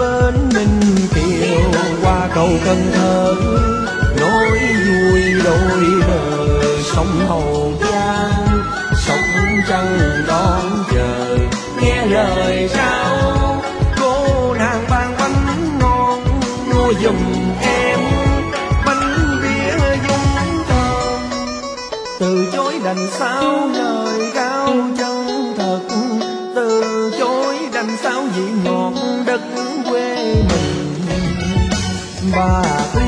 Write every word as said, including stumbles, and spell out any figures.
bên Ninh Kiều qua cầu Cần Thơ, nói vui đôi bờ sông Hậu Giang, sông trăng đón chờ nghe lời sao cô nàng ban bánh ngon mua giùm em, bánh bia dung thơm từ chối đành sao lời cao chân thật, từ chối đành sao vị ngọt đất quê mình. Bà